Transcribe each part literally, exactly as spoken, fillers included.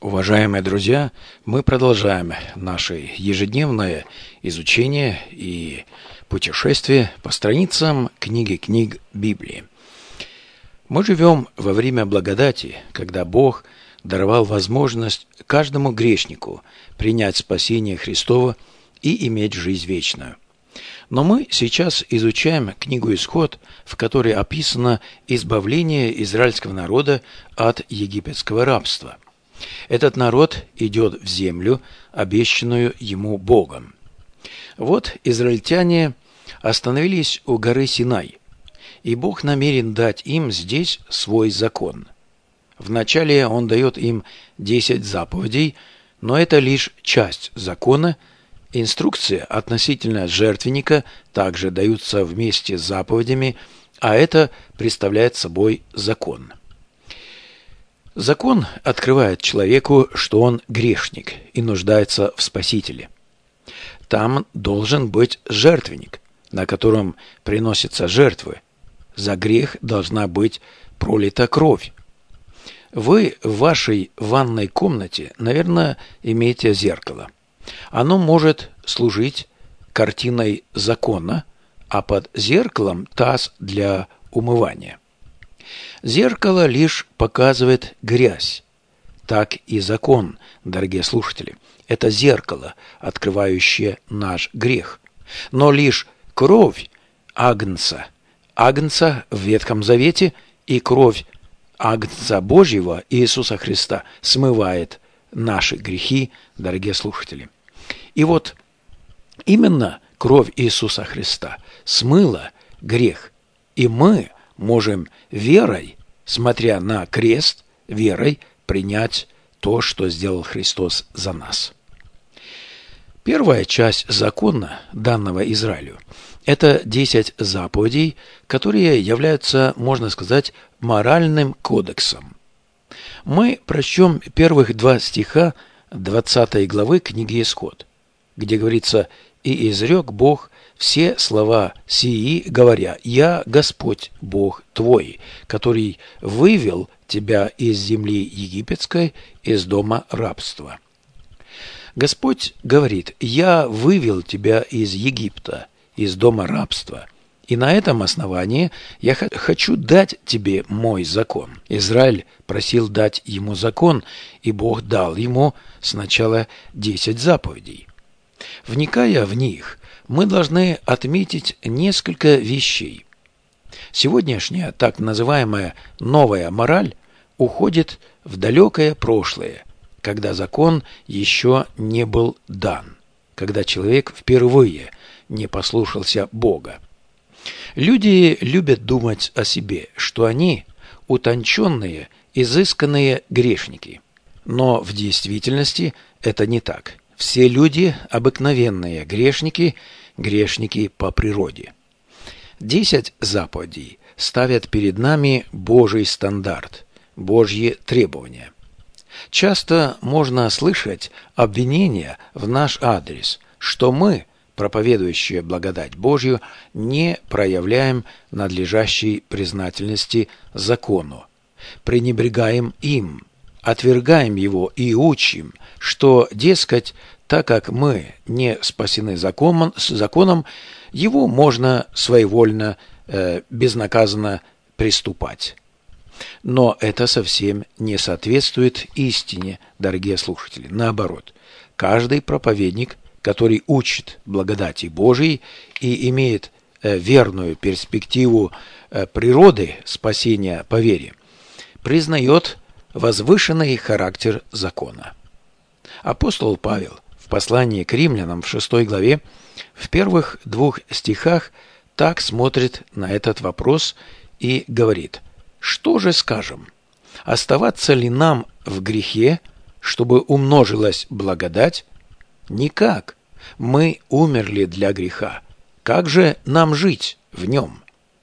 Уважаемые друзья, мы продолжаем наше ежедневное изучение и путешествие по страницам книги книг Библии. Мы живем во время благодати, когда Бог даровал возможность каждому грешнику принять спасение Христово и иметь жизнь вечную. Но мы сейчас изучаем книгу Исход, в которой описано избавление израильского народа от египетского рабства. Этот народ идет в землю, обещанную ему Богом. Вот израильтяне остановились у горы Синай, и Бог намерен дать им здесь свой закон. Вначале Он дает им десять заповедей, но это лишь часть закона. Инструкции относительно жертвенника также даются вместе с заповедями, а это представляет собой закон. Закон открывает человеку, что он грешник и нуждается в Спасителе. Там должен быть жертвенник, на котором приносятся жертвы. За грех должна быть пролита кровь. Вы в вашей ванной комнате, наверное, имеете зеркало. Оно может служить картиной закона, а под зеркалом таз для умывания. Зеркало лишь показывает грязь. Так и закон, дорогие слушатели, это зеркало, открывающее наш грех. Но лишь кровь Агнца, Агнца в Ветхом Завете и кровь Агнца Божьего Иисуса Христа смывает наши грехи, дорогие слушатели. И вот именно кровь Иисуса Христа смыла грех, и мы можем верой, смотря на крест, верой принять то, что сделал Христос за нас. Первая часть закона, данного Израилю, это десять заповедей, которые являются, можно сказать, моральным кодексом. Мы прочтем первых два стиха двадцатой главы книги Исход, где говорится: «И изрек Бог все слова сии, говоря: Я Господь Бог твой, который вывел тебя из земли египетской, из дома рабства». Господь говорит: «Я вывел тебя из Египта, из дома рабства, и на этом основании я хочу дать тебе мой закон». Израиль просил дать ему закон, и Бог дал ему сначала десять заповедей. Вникая в них, мы должны отметить несколько вещей. Сегодняшняя так называемая новая мораль уходит в далекое прошлое, когда закон еще не был дан, когда человек впервые не послушался Бога. Люди любят думать о себе, что они утонченные, изысканные грешники. Но в действительности это не так. Все люди – обыкновенные грешники, грешники по природе. Десять заповедей ставят перед нами Божий стандарт, Божьи требования. Часто можно слышать обвинения в наш адрес, что мы, проповедующие благодать Божью, не проявляем надлежащей признательности закону, пренебрегаем им, отвергаем его и учим, что, дескать, так как мы не спасены законом, законом его можно своевольно, э, безнаказанно приступать. Но это совсем не соответствует истине, дорогие слушатели. Наоборот, каждый проповедник, который учит благодати Божией и имеет э, верную перспективу э, природы спасения по вере, признает возвышенный характер закона. Апостол Павел в послании к римлянам в шестой главе в первых двух стихах так смотрит на этот вопрос и говорит: «Что же скажем? Оставаться ли нам в грехе, чтобы умножилась благодать? Никак. Мы умерли для греха. Как же нам жить в нем?»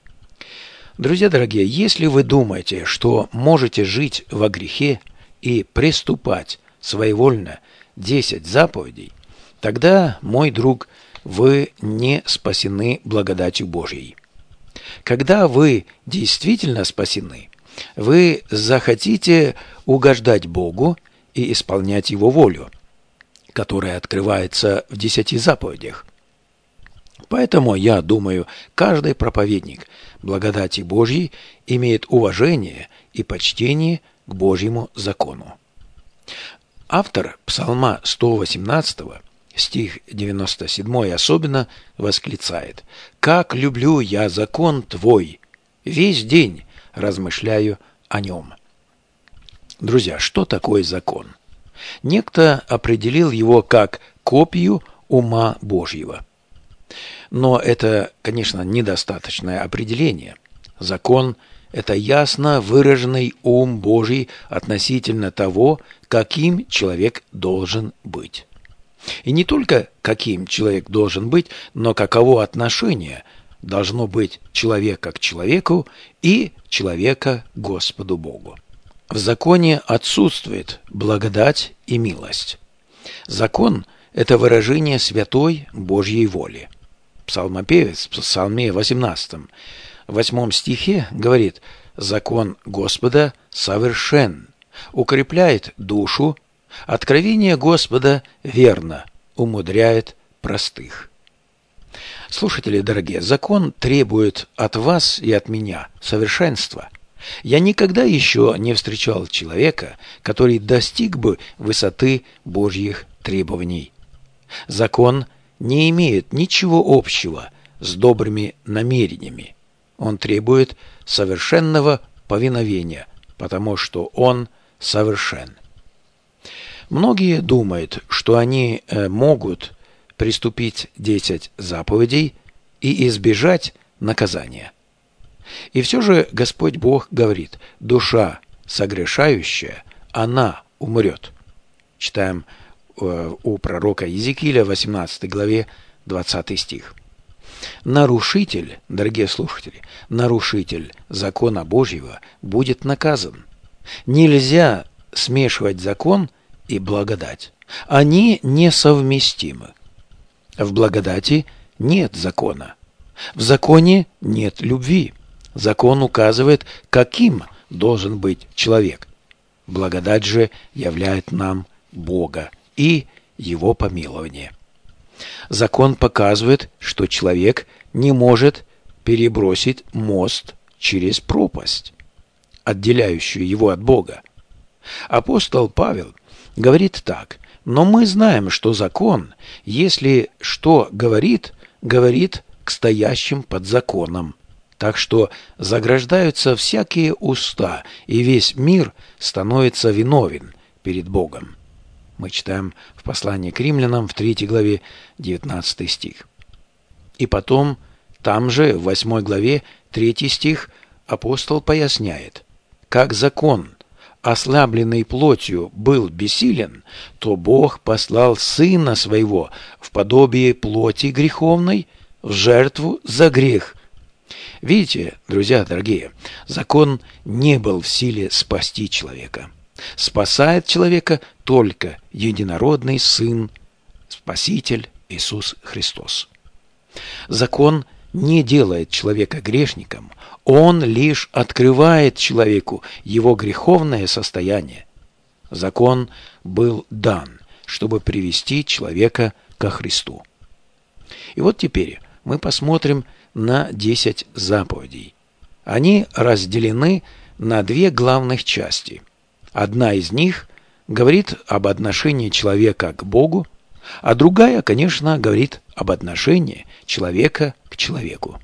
Друзья дорогие, если вы думаете, что можете жить во грехе и приступать своевольно десять заповедей, тогда, мой друг, вы не спасены благодатью Божьей. Когда вы действительно спасены, вы захотите угождать Богу и исполнять Его волю, которая открывается в десяти заповедях. Поэтому, я думаю, каждый проповедник благодати Божьей имеет уважение и почтение к Божьему закону. Автор Псалма сто восемнадцатого, стих девяносто седьмой, особенно восклицает: «Как люблю я закон Твой! Весь день размышляю о нем». Друзья, что такое закон? Некто определил его как копию ума Божьего. Но это, конечно, недостаточное определение. Закон – это ясно выраженный ум Божий относительно того, каким человек должен быть. И не только каким человек должен быть, но каково отношение должно быть человека к человеку и человека к Господу Богу. В законе отсутствует благодать и милость. Закон – это выражение святой Божьей воли. Псалмопевец в Псалме восемнадцатом, восьмом стихе говорит: «Закон Господа совершен, укрепляет душу, откровение Господа верно, умудряет простых». Слушатели дорогие, закон требует от вас и от меня совершенства. Я никогда еще не встречал человека, который достиг бы высоты Божьих требований. Закон не имеет ничего общего с добрыми намерениями. Он требует совершенного повиновения, потому что он совершен. Многие думают, что они могут приступить десять заповедей и избежать наказания. И все же Господь Бог говорит: душа согрешающая, она умрет. Читаем у пророка Иезекииля в восемнадцатой главе двадцатый стих. Нарушитель, дорогие слушатели, нарушитель закона Божьего будет наказан. Нельзя смешивать закон и благодать. Они несовместимы. В благодати нет закона. В законе нет любви. Закон указывает, каким должен быть человек. Благодать же являет нам Бога и Его помилование. Закон показывает, что человек не может перебросить мост через пропасть, отделяющую его от Бога. Апостол Павел говорит так: «Но мы знаем, что закон, если что говорит, говорит к стоящим под законом. Так что заграждаются всякие уста, и весь мир становится виновен перед Богом». Мы читаем в послании к римлянам в третьей главе девятнадцатый стих. И потом, там же, в восьмой главе, третий стих, апостол поясняет: «Как закон, ослабленный плотью, был бессилен, то Бог послал Сына Своего в подобие плоти греховной, в жертву за грех». Видите, друзья дорогие, закон не был в силе спасти человека. Спасает человека только единородный Сын, Спаситель Иисус Христос. Закон не делает человека грешником, он лишь открывает человеку его греховное состояние. Закон был дан, чтобы привести человека ко Христу. И вот теперь мы посмотрим на десять заповедей. Они разделены на две главных части. Одна из них говорит об отношении человека к Богу, а другая, конечно, говорит об отношении человека к человеку.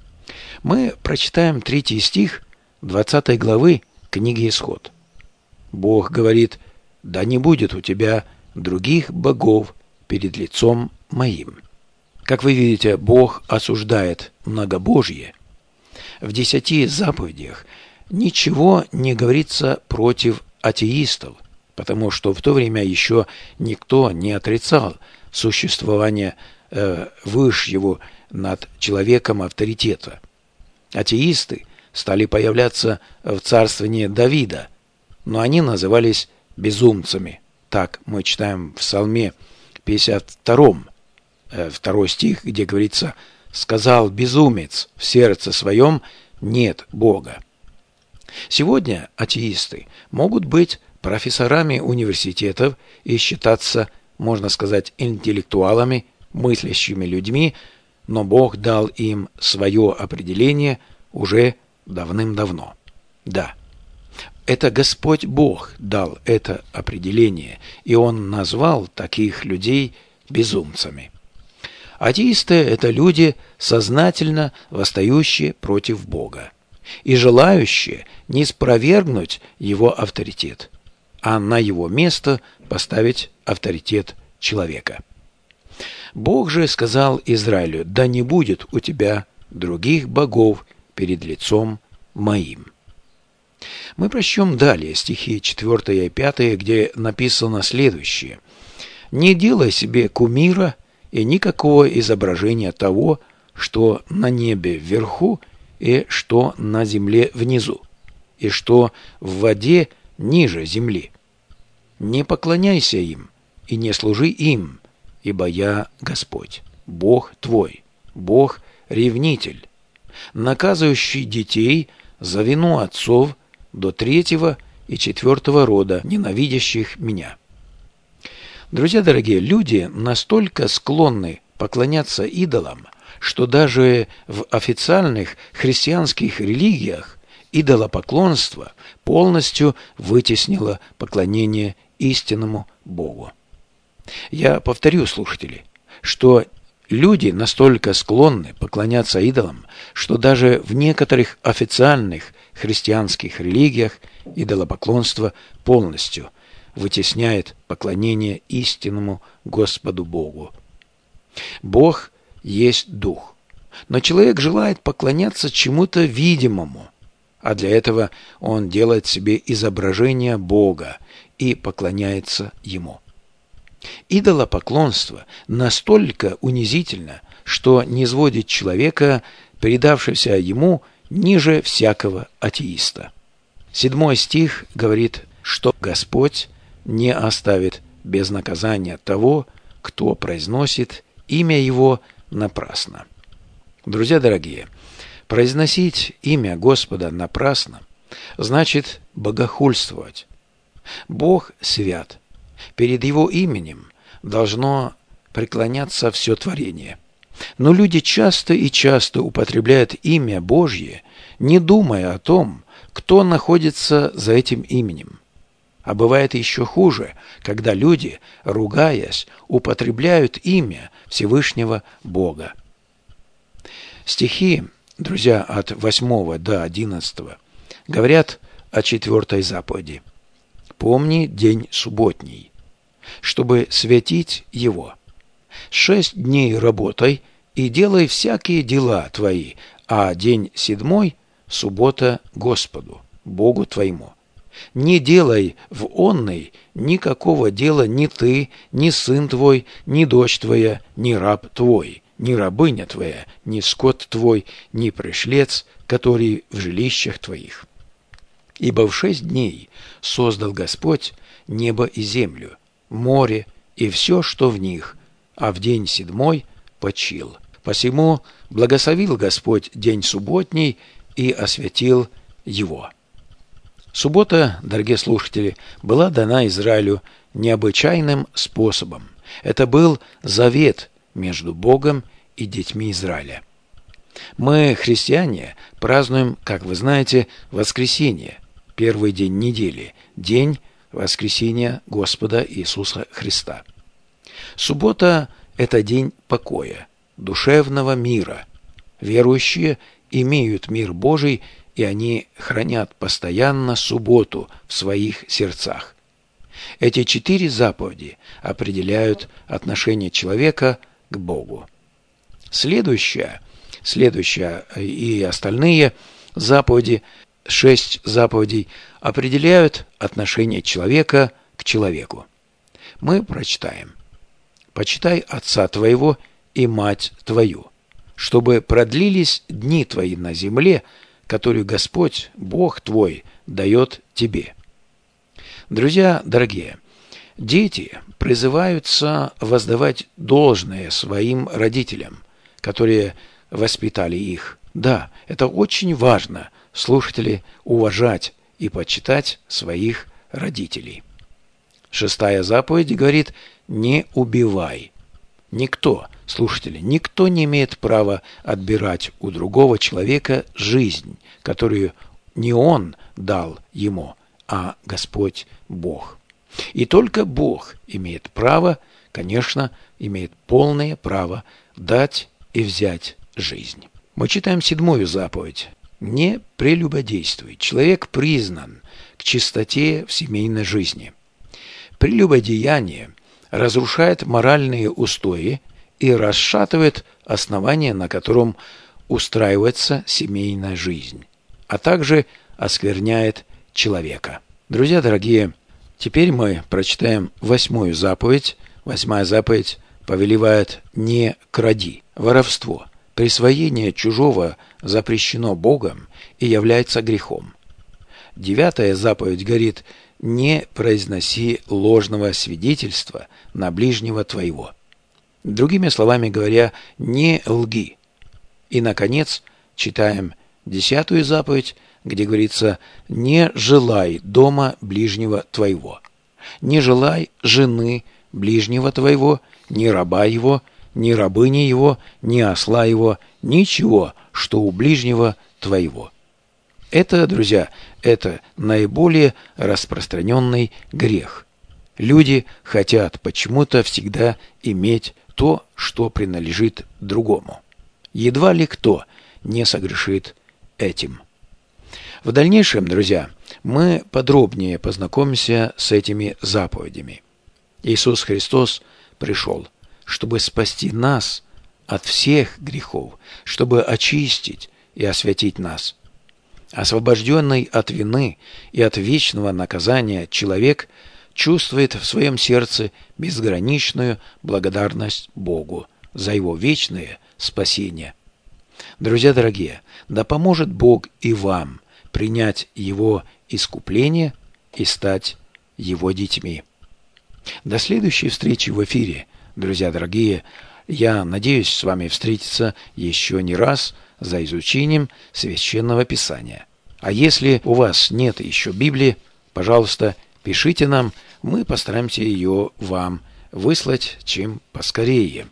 Мы прочитаем третий стих двадцатой главы книги Исход. Бог говорит: «Да не будет у тебя других богов перед лицом моим». Как вы видите, Бог осуждает многобожие. В десяти заповедях ничего не говорится против атеистов, потому что в то время еще никто не отрицал существование э, высшего над человеком авторитета. Атеисты стали появляться в царствовании Давида, но они назывались безумцами. Так мы читаем в Псалме пятьдесят втором, э, второй стих, где говорится: «Сказал безумец в сердце своем: нет Бога». Сегодня атеисты могут быть профессорами университетов и считаться, можно сказать, интеллектуалами, мыслящими людьми, но Бог дал им свое определение уже давным-давно. Да, это Господь Бог дал это определение, и Он назвал таких людей безумцами. Атеисты – это люди, сознательно восстающие против Бога и желающие не спровергнуть Его авторитет, а на Его место поставить авторитет человека. Бог же сказал Израилю: «Да не будет у тебя других богов перед лицом моим». Мы прочтем далее стихи четвёртый и пятый, где написано следующее: «Не делай себе кумира и никакого изображения того, что на небе вверху, и что на земле внизу, и что в воде ниже земли. Не поклоняйся им и не служи им, ибо я Господь, Бог твой, Бог-ревнитель, наказывающий детей за вину отцов до третьего и четвертого рода, ненавидящих меня». Друзья дорогие, люди настолько склонны поклоняться идолам, что даже в официальных христианских религиях идолопоклонство полностью вытеснило поклонение истинному Богу. Я повторю, слушатели, что люди настолько склонны поклоняться идолам, что даже в некоторых официальных христианских религиях идолопоклонство полностью вытесняет поклонение истинному Господу Богу. Бог есть Дух, но человек желает поклоняться чему-то видимому, а для этого он делает себе изображение Бога и поклоняется Ему. Идолопоклонство настолько унизительно, что низводит человека, предавшегося ему, ниже всякого атеиста. Седьмой стих говорит, что Господь не оставит без наказания того, кто произносит имя Его напрасно. Друзья дорогие, произносить имя Господа напрасно значит богохульствовать. Бог свят. Перед Его именем должно преклоняться все творение. Но люди часто и часто употребляют имя Божье, не думая о том, кто находится за этим именем. А бывает еще хуже, когда люди, ругаясь, употребляют имя Всевышнего Бога. Стихи, друзья, от восьмого до одиннадцатого говорят о четвертой заповеди. «Помни день субботний, чтобы святить его. Шесть дней работай и делай всякие дела твои, а день седьмой – суббота Господу, Богу твоему. Не делай в онной никакого дела ни ты, ни сын твой, ни дочь твоя, ни раб твой, ни рабыня твоя, ни скот твой, ни пришлец, который в жилищах твоих. Ибо в шесть дней создал Господь небо и землю, море и все, что в них, а в день седьмой почил. Посему благословил Господь день субботний и освятил его». Суббота, дорогие слушатели, была дана Израилю необычайным способом. Это был завет между Богом и детьми Израиля. Мы, христиане, празднуем, как вы знаете, воскресенье, первый день недели, день воскресения Господа Иисуса Христа. Суббота – это день покоя, душевного мира. Верующие имеют мир Божий, и они хранят постоянно субботу в своих сердцах. Эти четыре заповеди определяют отношение человека к Богу. Следующая, следующая и остальные заповеди, шесть заповедей, определяют отношение человека к человеку. Мы прочитаем: «Почитай отца твоего и мать твою, чтобы продлились дни твои на земле, которую Господь, Бог твой, дает тебе». Друзья дорогие, дети призываются воздавать должное своим родителям, которые воспитали их. Да, это очень важно, слушатели, уважать и почитать своих родителей. Шестая заповедь говорит: не убивай. Никто, слушатели, никто не имеет права отбирать у другого человека жизнь, которую не он дал ему, а Господь Бог. И только Бог имеет право, конечно, имеет полное право дать и взять жизнь. Мы читаем седьмую заповедь. Не прелюбодействуй. Человек признан к чистоте в семейной жизни. Прелюбодеяние разрушает моральные устои и расшатывает основание, на котором устраивается семейная жизнь, а также оскверняет человека. Друзья дорогие, теперь мы прочитаем восьмую заповедь. Восьмая заповедь повелевает: не кради. Воровство, присвоение чужого запрещено Богом и является грехом. Девятая заповедь говорит: не произноси ложного свидетельства на ближнего твоего. Другими словами говоря, не лги. И, наконец, читаем десятую заповедь, где говорится: не желай дома ближнего твоего. Не желай жены ближнего твоего, ни раба его, ни рабыни его, ни осла его, ничего, что у ближнего твоего. Это, друзья, это наиболее распространенный грех. Люди хотят почему-то всегда иметь то, что принадлежит другому. Едва ли кто не согрешит этим. В дальнейшем, друзья, мы подробнее познакомимся с этими заповедями. Иисус Христос пришел, чтобы спасти нас от всех грехов, чтобы очистить и освятить нас. Освобожденный от вины и от вечного наказания человек чувствует в своем сердце безграничную благодарность Богу за его вечное спасение. Друзья дорогие, да поможет Бог и вам принять Его искупление и стать Его детьми. До следующей встречи в эфире, друзья дорогие. Я надеюсь с вами встретиться еще не раз за изучением Священного Писания. А если у вас нет еще Библии, пожалуйста, пишите нам, мы постараемся ее вам выслать чем поскорее.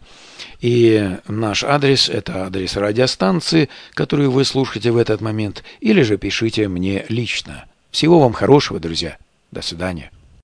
И наш адрес – это адрес радиостанции, которую вы слушаете в этот момент, или же пишите мне лично. Всего вам хорошего, друзья. До свидания.